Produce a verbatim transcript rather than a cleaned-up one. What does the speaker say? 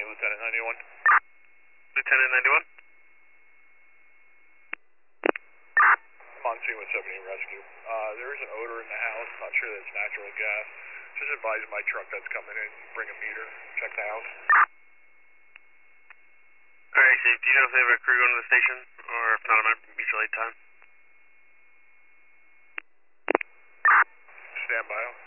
Lieutenant ninety-one. Lieutenant ninety-one? I'm on scene with seventy rescue. Uh, there is an odor in the house. Not sure that it's natural gas. Just advise my truck that's coming in. Bring a meter. Check the house. Alright, Steve. Do you know if they have a crew going to the station? Or if not, I'm going to meet you late time. Stand by.